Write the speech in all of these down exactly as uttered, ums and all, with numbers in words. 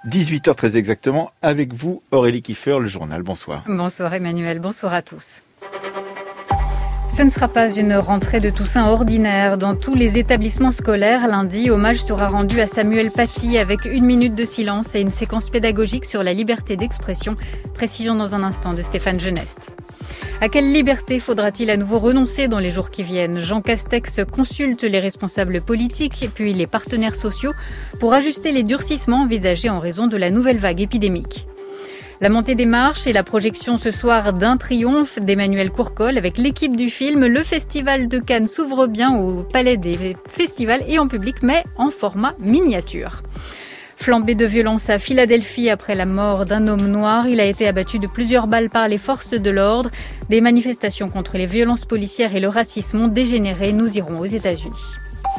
dix-huit heures très exactement, avec vous Aurélie Kiefer, le journal. Bonsoir. Bonsoir Emmanuel, bonsoir à tous. Ce ne sera pas une rentrée de Toussaint ordinaire. Dans tous les établissements scolaires, lundi, hommage sera rendu à Samuel Paty avec une minute de silence et une séquence pédagogique sur la liberté d'expression. Précision dans un instant de Stéphane Geneste. À quelle liberté faudra-t-il à nouveau renoncer dans les jours qui viennent ? Jean Castex consulte les responsables politiques et puis les partenaires sociaux pour ajuster les durcissements envisagés en raison de la nouvelle vague épidémique. La montée des marches et la projection ce soir d'un triomphe d'Emmanuel Courcol avec l'équipe du film. Le festival de Cannes s'ouvre bien au Palais des Festivals et en public, mais en format miniature. Flambée de violence à Philadelphie après la mort d'un homme noir. Il a été abattu de plusieurs balles par les forces de l'ordre. Des manifestations contre les violences policières et le racisme ont dégénéré. Nous irons aux États-Unis.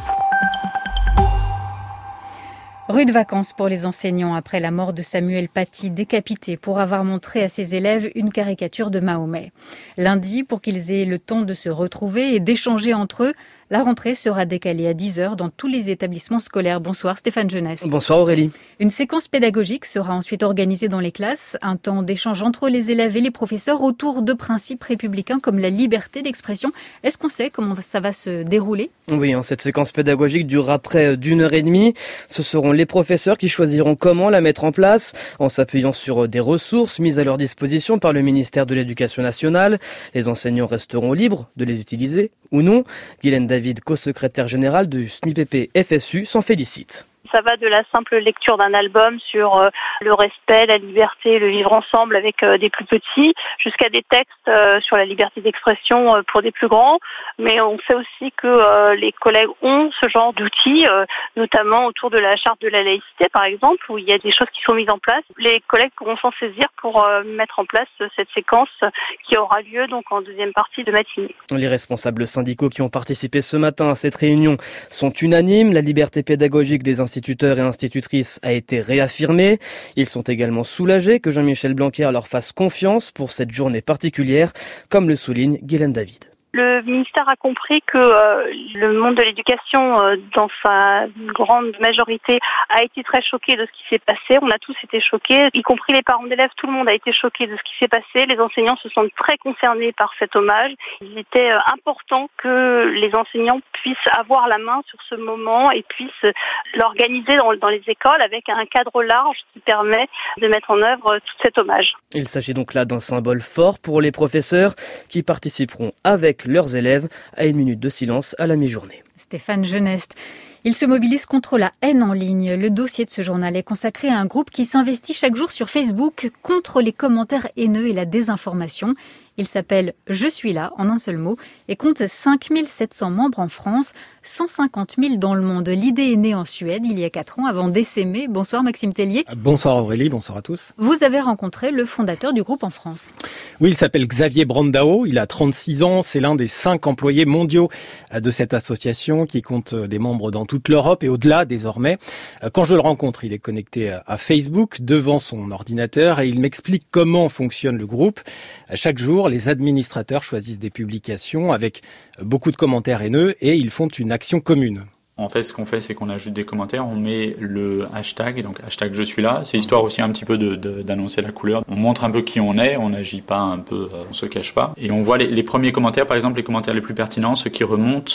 Rude vacances pour les enseignants après la mort de Samuel Paty, décapité pour avoir montré à ses élèves une caricature de Mahomet. Lundi, pour qu'ils aient le temps de se retrouver et d'échanger entre eux, la rentrée sera décalée à dix heures dans tous les établissements scolaires. Bonsoir Stéphane Geneste. Bonsoir Aurélie. Une séquence pédagogique sera ensuite organisée dans les classes, un temps d'échange entre les élèves et les professeurs autour de principes républicains comme la liberté d'expression. Est-ce qu'on sait comment ça va se dérouler ? Oui, hein, cette séquence pédagogique durera près d'une heure et demie. Ce seront les professeurs qui choisiront comment la mettre en place, en s'appuyant sur des ressources mises à leur disposition par le ministère de l'Éducation nationale. Les enseignants resteront libres de les utiliser ou non. Guylaine David, co-secrétaire générale du S M I P P F S U, s'en félicite. Ça va de la simple lecture d'un album sur euh, le respect, la liberté, le vivre ensemble avec euh, des plus petits, jusqu'à des textes euh, sur la liberté d'expression euh, pour des plus grands. Mais on sait aussi que euh, les collègues ont ce genre d'outils, euh, notamment autour de la charte de la laïcité, par exemple, où il y a des choses qui sont mises en place. Les collègues pourront s'en saisir pour euh, mettre en place cette séquence qui aura lieu donc en deuxième partie de matinée. Les responsables syndicaux qui ont participé ce matin à cette réunion sont unanimes. La liberté pédagogique des instituteurs et institutrices a été réaffirmée. Ils sont également soulagés que Jean-Michel Blanquer leur fasse confiance pour cette journée particulière, comme le souligne Guylaine David. Le ministère a compris que euh, le monde de l'éducation, euh, dans sa grande majorité, a été très choqué de ce qui s'est passé. On a tous été choqués, y compris les parents d'élèves. Tout le monde a été choqué de ce qui s'est passé. Les enseignants se sentent très concernés par cet hommage. Il était euh, important que les enseignants puissent avoir la main sur ce moment et puissent l'organiser dans, dans les écoles avec un cadre large qui permet de mettre en œuvre tout cet hommage. Il s'agit donc là d'un symbole fort pour les professeurs qui participeront avec leurs élèves à une minute de silence à la mi-journée. Stéphane Geneste. Ils se mobilisent contre la haine en ligne. Le dossier de ce journal est consacré à un groupe qui s'investit chaque jour sur Facebook contre les commentaires haineux et la désinformation. Il s'appelle « Je suis là » en un seul mot et compte cinq mille sept cents membres en France, cent cinquante mille dans le monde. L'idée est née en Suède il y a quatre ans avant d'essaimer. Bonsoir Maxime Tellier. Bonsoir Aurélie, bonsoir à tous. Vous avez rencontré le fondateur du groupe en France. Oui, il s'appelle Xavier Brandao, il a trente-six ans, c'est l'un des cinq employés mondiaux de cette association qui compte des membres dans toute l'Europe et au-delà désormais. Quand je le rencontre, il est connecté à Facebook devant son ordinateur et il m'explique comment fonctionne le groupe. Chaque jour, les administrateurs choisissent des publications avec beaucoup de commentaires haineux et ils font une action commune. En fait, ce qu'on fait, c'est qu'on ajoute des commentaires, on met le hashtag, donc hashtag je suis là. C'est histoire aussi un petit peu de, de, d'annoncer la couleur. On montre un peu qui on est, on n'agit pas un peu, euh, on se cache pas. Et on voit les, les premiers commentaires, par exemple les commentaires les plus pertinents, ceux qui remontent,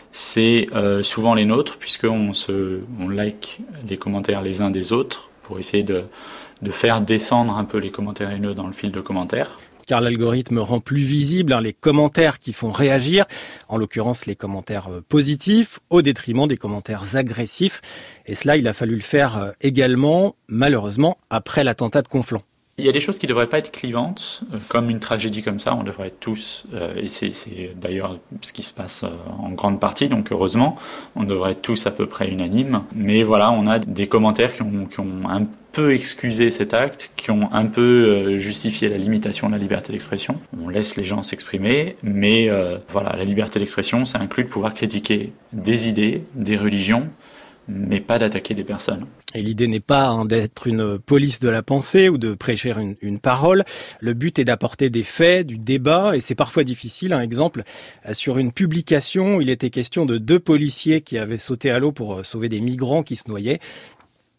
c'est euh, souvent les nôtres, puisqu'on se, on like les commentaires les uns des autres pour essayer de, de faire descendre un peu les commentaires haineux dans le fil de commentaires. Car l'algorithme rend plus visibles hein, les commentaires qui font réagir, en l'occurrence les commentaires positifs, au détriment des commentaires agressifs. Et cela, il a fallu le faire également, malheureusement, après l'attentat de Conflans. Il y a des choses qui ne devraient pas être clivantes, comme une tragédie comme ça, on devrait tous, euh, et c'est, c'est d'ailleurs ce qui se passe euh, en grande partie, donc heureusement, on devrait être tous à peu près unanimes. Mais voilà, on a des commentaires qui ont, qui ont un peu excusé cet acte, qui ont un peu euh, justifié la limitation de la liberté d'expression. On laisse les gens s'exprimer, mais euh, voilà, la liberté d'expression, ça inclut de pouvoir critiquer des idées, des religions, mais pas d'attaquer des personnes. Et l'idée n'est pas hein, d'être une police de la pensée ou de prêcher une, une parole. Le but est d'apporter des faits, du débat, et c'est parfois difficile. Un exemple, sur une publication, il était question de deux policiers qui avaient sauté à l'eau pour sauver des migrants qui se noyaient.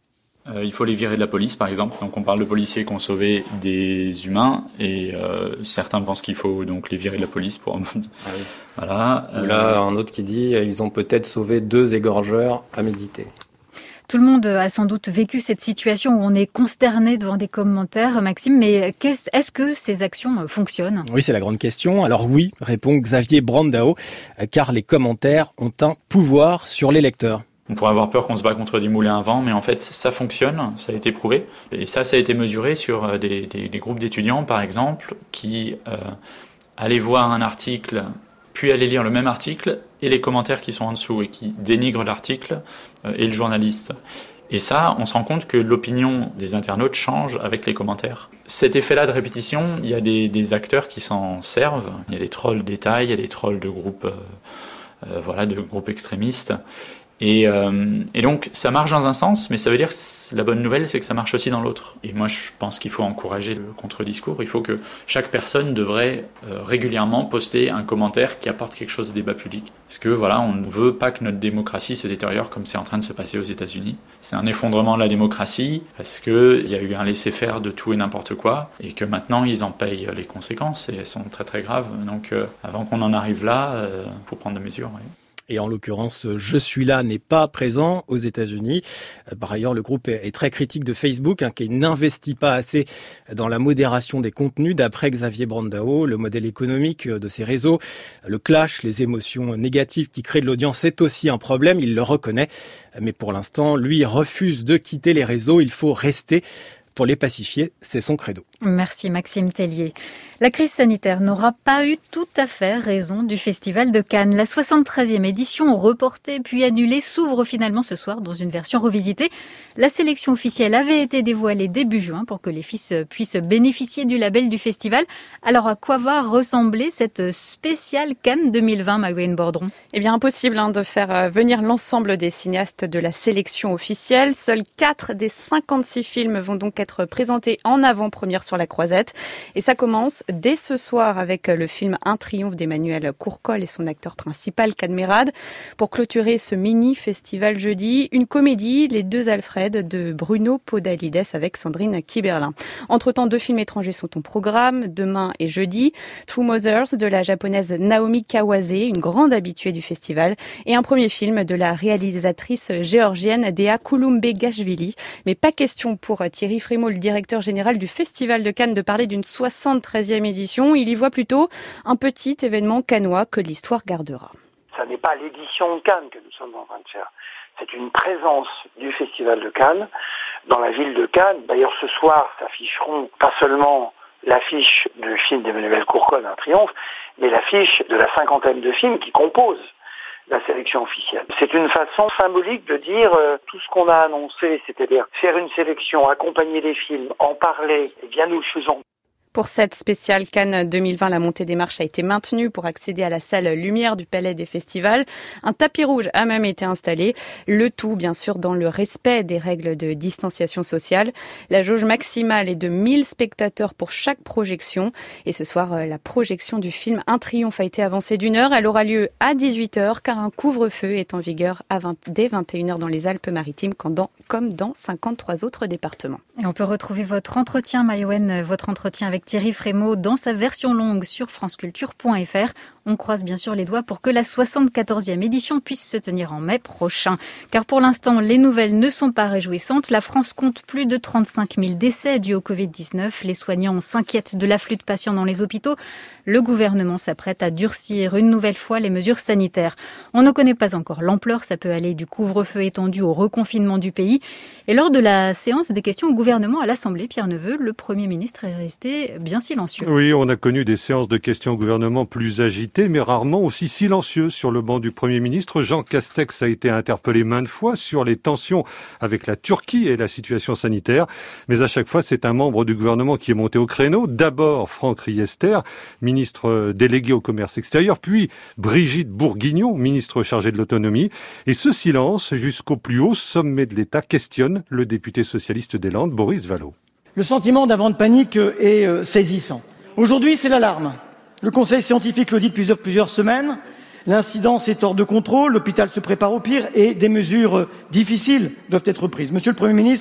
Euh, il faut les virer de la police, par exemple. Donc on parle de policiers qui ont sauvé des humains et euh, certains pensent qu'il faut donc les virer de la police pour... ah oui. Voilà. Ou là, un autre qui dit ils ont peut-être sauvé deux égorgeurs à méditer. Tout le monde a sans doute vécu cette situation où on est consterné devant des commentaires, Maxime, mais qu'est-ce, est-ce que ces actions fonctionnent ? Oui, c'est la grande question. Alors oui, répond Xavier Brandao, car les commentaires ont un pouvoir sur les lecteurs. On pourrait avoir peur qu'on se bat contre des moulins à vent, mais en fait, ça fonctionne, ça a été prouvé. Et ça, ça a été mesuré sur des, des, des groupes d'étudiants, par exemple, qui euh, allaient voir un article, puis allaient lire le même article, et les commentaires qui sont en dessous, et qui dénigrent l'article euh, et le journaliste. Et ça, on se rend compte que l'opinion des internautes change avec les commentaires. Cet effet-là de répétition, il y a des, des acteurs qui s'en servent. Il y a des trolls d'État, il y a des trolls de groupes, euh, euh, voilà, de groupes extrémistes. Et, euh, et donc ça marche dans un sens, mais ça veut dire que la bonne nouvelle, c'est que ça marche aussi dans l'autre. Et moi, je pense qu'il faut encourager le contre-discours. Il faut que chaque personne devrait euh, régulièrement poster un commentaire qui apporte quelque chose au débat public. Parce que voilà, on ne veut pas que notre démocratie se détériore comme c'est en train de se passer aux États-Unis. C'est un effondrement de la démocratie parce que il y a eu un laisser-faire de tout et n'importe quoi, et que maintenant ils en payent les conséquences et elles sont très très graves. Donc euh, avant qu'on en arrive là, il euh, faut prendre des mesures. Ouais. Et en l'occurrence, Je suis là n'est pas présent aux États-Unis. Par ailleurs, le groupe est très critique de Facebook, hein, qui n'investit pas assez dans la modération des contenus. D'après Xavier Brandao, le modèle économique de ces réseaux, le clash, les émotions négatives qui créent de l'audience, c'est aussi un problème, il le reconnaît. Mais pour l'instant, lui refuse de quitter les réseaux, il faut rester pour les pacifier, c'est son credo. Merci Maxime Tellier. La crise sanitaire n'aura pas eu tout à fait raison du Festival de Cannes. La soixante-treizième édition, reportée puis annulée, s'ouvre finalement ce soir dans une version revisitée. La sélection officielle avait été dévoilée début juin pour que les fils puissent bénéficier du label du festival. Alors à quoi va ressembler cette spéciale Cannes deux mille vingt, Maïwenn Bordron ? Eh bien impossible hein, de faire venir l'ensemble des cinéastes de la sélection officielle. Seuls quatre des cinquante-six films vont donc être présentés en avant-première sur la Croisette. Et ça commence dès ce soir avec le film Un triomphe d'Emmanuel Courcol et son acteur principal, Cadmerade. Pour clôturer ce mini-festival jeudi, une comédie, Les Deux Alfred, de Bruno Podalides avec Sandrine Kiberlin. Entre-temps, deux films étrangers sont au programme, demain et jeudi. Two Mothers de la japonaise Naomi Kawase, une grande habituée du festival, et un premier film de la réalisatrice géorgienne Dea Kouloumbegashvili. Mais pas question pour Thierry Frémaux, le directeur général du Festival de Cannes, de parler d'une soixante-treizième édition. Il y voit plutôt un petit événement cannois que l'histoire gardera. Ça n'est pas l'édition de Cannes que nous sommes en train de faire. C'est une présence du Festival de Cannes dans la ville de Cannes. D'ailleurs, ce soir s'afficheront pas seulement l'affiche du film d'Emmanuel Courcol, Un triomphe, mais l'affiche de la cinquantaine de films qui composent la sélection officielle. C'est une façon symbolique de dire euh, tout ce qu'on a annoncé, c'est-à-dire faire une sélection, accompagner les films, en parler, eh bien nous le faisons. Pour cette spéciale Cannes deux mille vingt, la montée des marches a été maintenue pour accéder à la salle Lumière du Palais des Festivals. Un tapis rouge a même été installé. Le tout, bien sûr, dans le respect des règles de distanciation sociale. La jauge maximale est de mille spectateurs pour chaque projection. Et ce soir, la projection du film Un triomphe a été avancée d'une heure. Elle aura lieu à dix-huit heures car un couvre-feu est en vigueur à vingt, dès vingt et une heures dans les Alpes-Maritimes comme dans cinquante-trois autres départements. Et on peut retrouver votre entretien, Maïwenn, votre entretien avec Thierry Frémaux dans sa version longue sur franceculture point f r. On croise bien sûr les doigts pour que la soixante-quatorzième édition puisse se tenir en mai prochain. Car pour l'instant, les nouvelles ne sont pas réjouissantes. La France compte plus de trente-cinq mille décès dus au covid dix-neuf. Les soignants s'inquiètent de l'afflux de patients dans les hôpitaux. Le gouvernement s'apprête à durcir une nouvelle fois les mesures sanitaires. On ne connaît pas encore l'ampleur. Ça peut aller du couvre-feu étendu au reconfinement du pays. Et lors de la séance des questions au gouvernement à l'Assemblée, Pierre Neveu, le Premier ministre est resté bien silencieux. Oui, on a connu des séances de questions au gouvernement plus agitées, mais rarement aussi silencieuses sur le banc du Premier ministre. Jean Castex a été interpellé maintes fois sur les tensions avec la Turquie et la situation sanitaire. Mais à chaque fois, c'est un membre du gouvernement qui est monté au créneau. D'abord, Franck Riester, ministre délégué au commerce extérieur, puis Brigitte Bourguignon, ministre chargée de l'autonomie. Et ce silence, jusqu'au plus haut sommet de l'État, questionne le député socialiste des Landes, Boris Vallaud. Le sentiment d'un vent de panique est saisissant. Aujourd'hui, c'est l'alarme. Le conseil scientifique le dit depuis plusieurs semaines. L'incidence est hors de contrôle, l'hôpital se prépare au pire et des mesures difficiles doivent être prises. Monsieur le Premier ministre,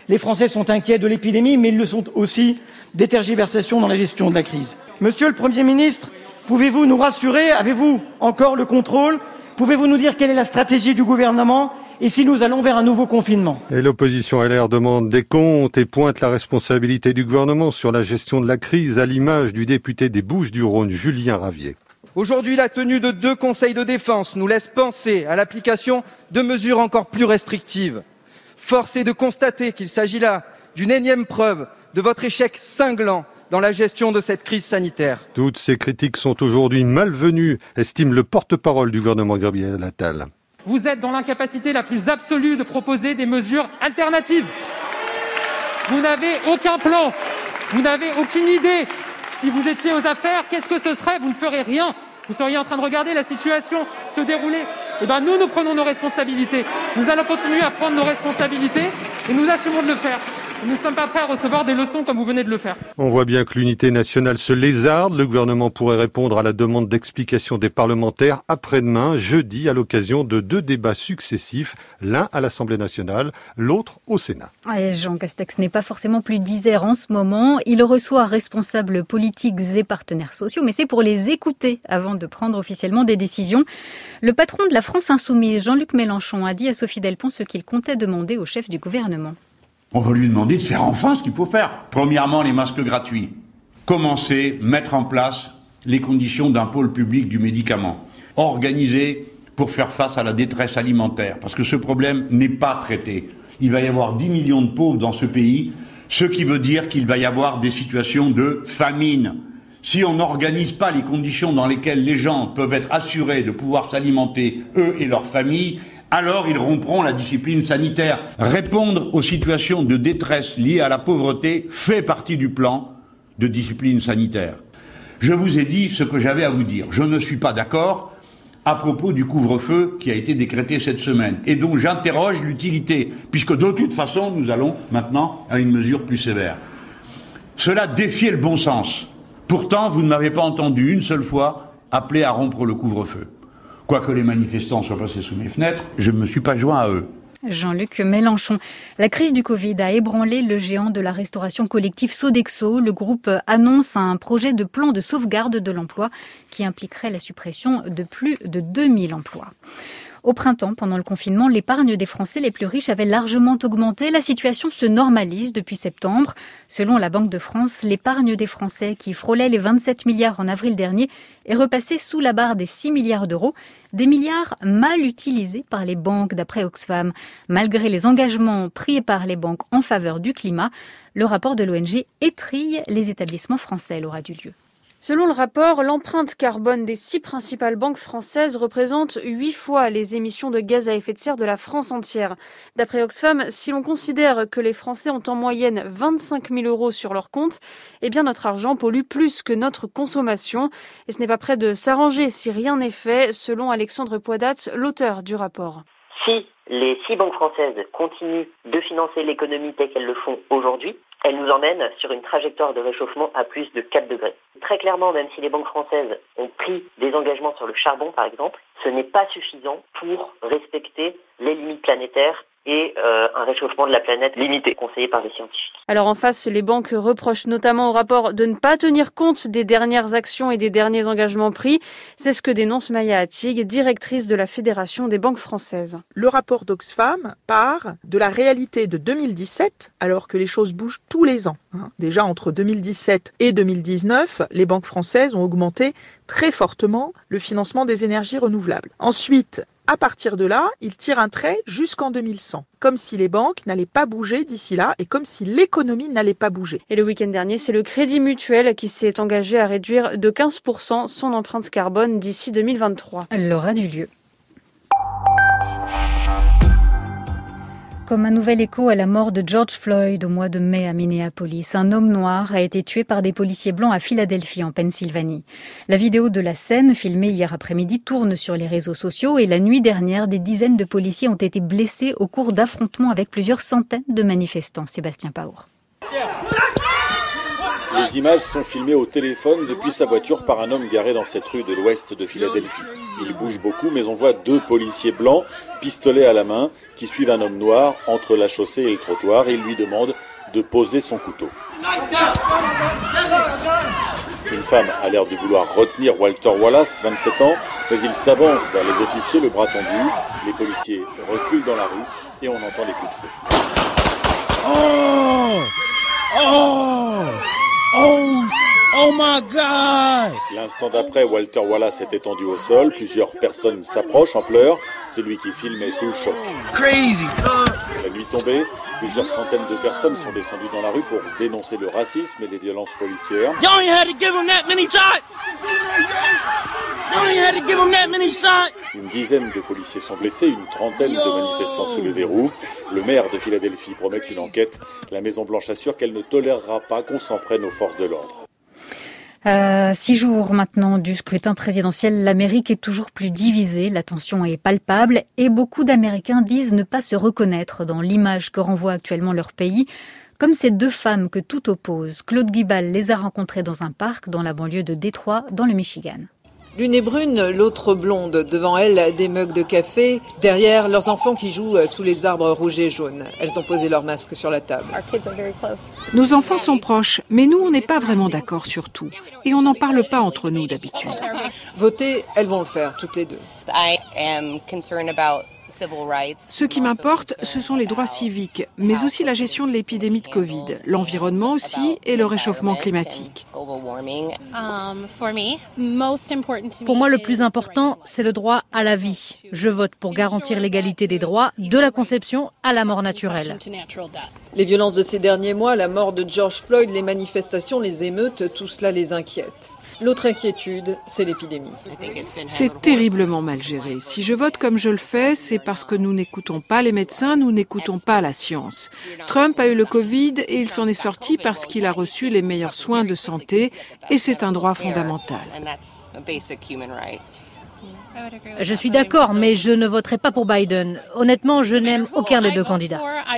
Les Français sont inquiets de l'épidémie, mais ils le sont aussi des tergiversations dans la gestion de la crise. Monsieur le Premier ministre, pouvez-vous nous rassurer? Avez-vous encore le contrôle? Pouvez-vous nous dire quelle est la stratégie du gouvernement et si nous allons vers un nouveau confinement? Et l'opposition L R demande des comptes et pointe la responsabilité du gouvernement sur la gestion de la crise, à l'image du député des Bouches-du-Rhône, Julien Ravier. Aujourd'hui, la tenue de deux conseils de défense nous laisse penser à l'application de mesures encore plus restrictives. Force est de constater qu'il s'agit là d'une énième preuve de votre échec cinglant dans la gestion de cette crise sanitaire. Toutes ces critiques sont aujourd'hui malvenues, estime le porte-parole du gouvernement Gabriel Attal. Vous êtes dans l'incapacité la plus absolue de proposer des mesures alternatives. Vous n'avez aucun plan, vous n'avez aucune idée. Si vous étiez aux affaires, qu'est-ce que ce serait? Vous ne ferez rien. Vous seriez en train de regarder la situation se dérouler. Eh bien, nous, nous prenons nos responsabilités. Nous allons continuer à prendre nos responsabilités et nous assumons de le faire. Nous ne sommes pas prêts à recevoir des leçons comme vous venez de le faire. On voit bien que l'unité nationale se lézarde. Le gouvernement pourrait répondre à la demande d'explication des parlementaires après-demain, jeudi, à l'occasion de deux débats successifs, l'un à l'Assemblée nationale, l'autre au Sénat. Et Jean Castex n'est pas forcément plus disert en ce moment. Il reçoit responsables politiques et partenaires sociaux, mais c'est pour les écouter avant de prendre officiellement des décisions. Le patron de la France Insoumise, Jean-Luc Mélenchon, a dit à Sophie Delpont ce qu'il comptait demander au chef du gouvernement. On va lui demander de faire enfin ce qu'il faut faire. Premièrement, les masques gratuits. Commencer, mettre en place les conditions d'un pôle public du médicament. Organiser pour faire face à la détresse alimentaire. Parce que ce problème n'est pas traité. Il va y avoir dix millions de pauvres dans ce pays, ce qui veut dire qu'il va y avoir des situations de famine. Si on n'organise pas les conditions dans lesquelles les gens peuvent être assurés de pouvoir s'alimenter, eux et leurs familles, alors ils rompront la discipline sanitaire. Répondre aux situations de détresse liées à la pauvreté fait partie du plan de discipline sanitaire. Je vous ai dit ce que j'avais à vous dire. Je ne suis pas d'accord à propos du couvre-feu qui a été décrété cette semaine et dont j'interroge l'utilité, puisque de toute façon nous allons maintenant à une mesure plus sévère. Cela défiait le bon sens. Pourtant, vous ne m'avez pas entendu une seule fois appeler à rompre le couvre-feu. Quoique les manifestants soient passés sous mes fenêtres, je ne me suis pas joint à eux. Jean-Luc Mélenchon. La crise du Covid a ébranlé le géant de la restauration collective Sodexo. Le groupe annonce un projet de plan de sauvegarde de l'emploi qui impliquerait la suppression de plus de deux mille emplois. Au printemps, pendant le confinement, l'épargne des Français les plus riches avait largement augmenté. La situation se normalise depuis septembre. Selon la Banque de France, l'épargne des Français, qui frôlait les vingt-sept milliards en avril dernier, est repassée sous la barre des six milliards d'euros. Des milliards mal utilisés par les banques, d'après Oxfam. Malgré les engagements pris par les banques en faveur du climat, le rapport de l'O N G étrille les établissements français, Laura Dulieu. Selon le rapport, l'empreinte carbone des six principales banques françaises représente huit fois les émissions de gaz à effet de serre de la France entière. D'après Oxfam, si l'on considère que les Français ont en moyenne vingt-cinq mille euros sur leur compte, eh bien notre argent pollue plus que notre consommation. Et ce n'est pas près de s'arranger si rien n'est fait, selon Alexandre Poidatz, l'auteur du rapport. Si les six banques françaises continuent de financer l'économie telle qu'elles le font aujourd'hui, elles nous emmènent sur une trajectoire de réchauffement à plus de quatre degrés. Très clairement, même si les banques françaises ont pris des engagements sur le charbon, par exemple, ce n'est pas suffisant pour respecter les limites planétaires et euh, un réchauffement de la planète limité, conseillé par les scientifiques. Alors en face, les banques reprochent notamment au rapport de ne pas tenir compte des dernières actions et des derniers engagements pris. C'est ce que dénonce Maya Attig, directrice de la Fédération des banques françaises. Le rapport d'Oxfam part de la réalité de deux mille dix-sept, alors que les choses bougent tous les ans. Déjà entre deux mille dix-sept et deux mille dix-neuf, les banques françaises ont augmenté très fortement le financement des énergies renouvelables. Ensuite, à partir de là, il tire un trait jusqu'en deux mille cent, comme si les banques n'allaient pas bouger d'ici là et comme si l'économie n'allait pas bouger. Et le week-end dernier, c'est le Crédit Mutuel qui s'est engagé à réduire de quinze pour cent son empreinte carbone d'ici deux mille vingt-trois. Laura Dulieu. Comme un nouvel écho à la mort de George Floyd au mois de mai à Minneapolis, un homme noir a été tué par des policiers blancs à Philadelphie, en Pennsylvanie. La vidéo de la scène, filmée hier après-midi, tourne sur les réseaux sociaux et la nuit dernière, des dizaines de policiers ont été blessés au cours d'affrontements avec plusieurs centaines de manifestants. Sébastien Paour. Les images sont filmées au téléphone depuis sa voiture par un homme garé dans cette rue de l'ouest de Philadelphie. Il bouge beaucoup, mais on voit deux policiers blancs, pistolet à la main, qui suivent un homme noir entre la chaussée et le trottoir et lui demandent de poser son couteau. Une femme a l'air de vouloir retenir Walter Wallace, vingt-sept ans, mais il s'avance vers les officiers, le bras tendu. Les policiers reculent dans la rue et on entend les coups de feu. Oh! Oh! Oh! Oh my God! L'instant d'après, Walter Wallace est étendu au sol. Plusieurs personnes s'approchent en pleurs. Celui qui filme est sous le choc. Crazy! La nuit tombée, plusieurs centaines de personnes sont descendues dans la rue pour dénoncer le racisme et les violences policières. You only had to give him that many shots! You only had to give him that many shots! Une dizaine de policiers sont blessés, une trentaine de manifestants sous le verrou. Le maire de Philadelphie promet une enquête. La Maison-Blanche assure qu'elle ne tolérera pas qu'on s'en prenne aux forces de l'ordre. Euh, six jours maintenant du scrutin présidentiel, l'Amérique est toujours plus divisée, la tension est palpable et beaucoup d'Américains disent ne pas se reconnaître dans l'image que renvoie actuellement leur pays. Comme ces deux femmes que tout oppose, Claude Guibal les a rencontrées dans un parc dans la banlieue de Détroit, dans le Michigan. L'une est brune, l'autre blonde. Devant elles, des mugs de café. Derrière, leurs enfants qui jouent sous les arbres rouges et jaunes. Elles ont posé leurs masques sur la table. Nos enfants sont proches, mais nous, on n'est pas vraiment d'accord sur tout. Et on n'en parle pas entre nous d'habitude. Voter, elles vont le faire, toutes les deux. Ce qui m'importe, ce sont les droits civiques, mais aussi la gestion de l'épidémie de Covid, l'environnement aussi et le réchauffement climatique. Pour moi, le plus important, c'est le droit à la vie. Je vote pour garantir l'égalité des droits, de la conception à la mort naturelle. Les violences de ces derniers mois, la mort de George Floyd, les manifestations, les émeutes, tout cela les inquiète. L'autre inquiétude, c'est l'épidémie. C'est terriblement mal géré. Si je vote comme je le fais, c'est parce que nous n'écoutons pas les médecins, nous n'écoutons pas la science. Trump a eu le Covid et il s'en est sorti parce qu'il a reçu les meilleurs soins de santé et c'est un droit fondamental. Je suis d'accord, mais je ne voterai pas pour Biden. Honnêtement, je n'aime aucun des deux candidats.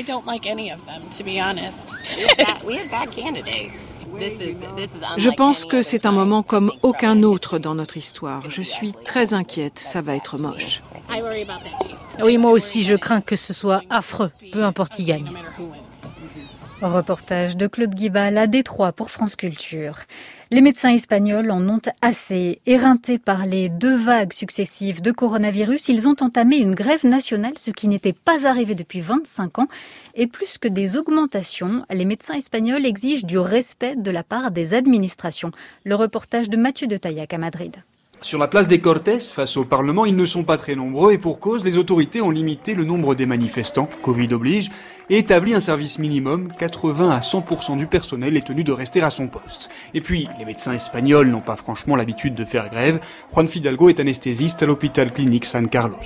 Je pense que c'est un moment comme aucun autre dans notre histoire. Je suis très inquiète, ça va être moche. Oui, moi aussi, je crains que ce soit affreux, peu importe qui gagne. Reportage de Claude Guibal à Détroit pour France Culture. Les médecins espagnols en ont assez. Éreintés par les deux vagues successives de coronavirus, ils ont entamé une grève nationale, ce qui n'était pas arrivé depuis vingt-cinq ans. Et plus que des augmentations, les médecins espagnols exigent du respect de la part des administrations. Le reportage de Mathieu de Taillac à Madrid. Sur la place des Cortes, face au Parlement, ils ne sont pas très nombreux et pour cause, les autorités ont limité le nombre des manifestants, Covid oblige, et établi un service minimum, quatre-vingts à cent pour cent du personnel est tenu de rester à son poste. Et puis, les médecins espagnols n'ont pas franchement l'habitude de faire grève. Juan Fidalgo est anesthésiste à l'hôpital clinique San Carlos.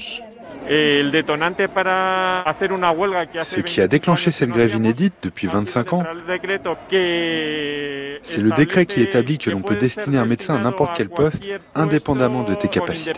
Ce qui a déclenché cette grève inédite depuis vingt-cinq ans, c'est le décret qui établit que l'on peut destiner un médecin à n'importe quel poste, indépendamment de tes capacités.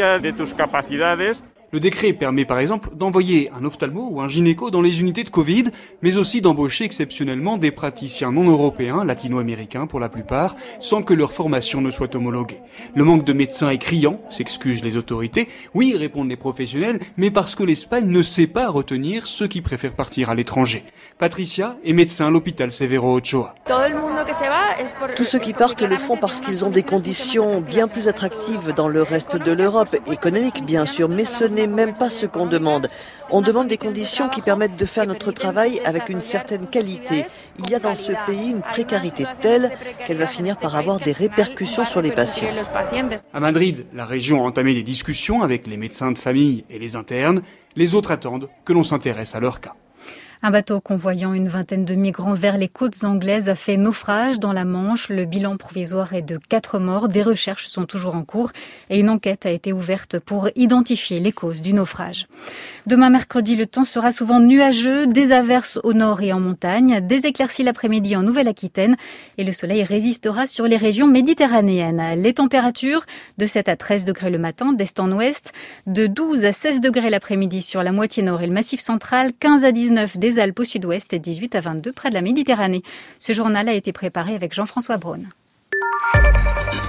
Le décret permet par exemple d'envoyer un ophtalmo ou un gynéco dans les unités de Covid, mais aussi d'embaucher exceptionnellement des praticiens non européens, latino-américains pour la plupart, sans que leur formation ne soit homologuée. Le manque de médecins est criant, s'excusent les autorités. Oui, répondent les professionnels, mais parce que l'Espagne ne sait pas retenir ceux qui préfèrent partir à l'étranger. Patricia est médecin à l'hôpital Severo Ochoa. Tous ceux qui partent le font parce qu'ils ont des conditions bien plus attractives dans le reste de l'Europe, économiques bien sûr, mais ce n'est même pas ce qu'on demande. On demande des conditions qui permettent de faire notre travail avec une certaine qualité. Il y a dans ce pays une précarité telle qu'elle va finir par avoir des répercussions sur les patients. À Madrid, la région a entamé des discussions avec les médecins de famille et les internes. Les autres attendent que l'on s'intéresse à leur cas. Un bateau convoyant une vingtaine de migrants vers les côtes anglaises a fait naufrage dans la Manche. Le bilan provisoire est de quatre morts. Des recherches sont toujours en cours et une enquête a été ouverte pour identifier les causes du naufrage. Demain mercredi, le temps sera souvent nuageux, des averses au nord et en montagne, des éclaircies l'après-midi en Nouvelle-Aquitaine et le soleil résistera sur les régions méditerranéennes. Les températures de sept à treize degrés le matin, d'est en ouest, de douze à seize degrés l'après-midi sur la moitié nord et le massif central, quinze à dix-neuf des Alpes au sud-ouest et dix-huit à vingt-deux près de la Méditerranée. Ce journal a été préparé avec Jean-François Braun.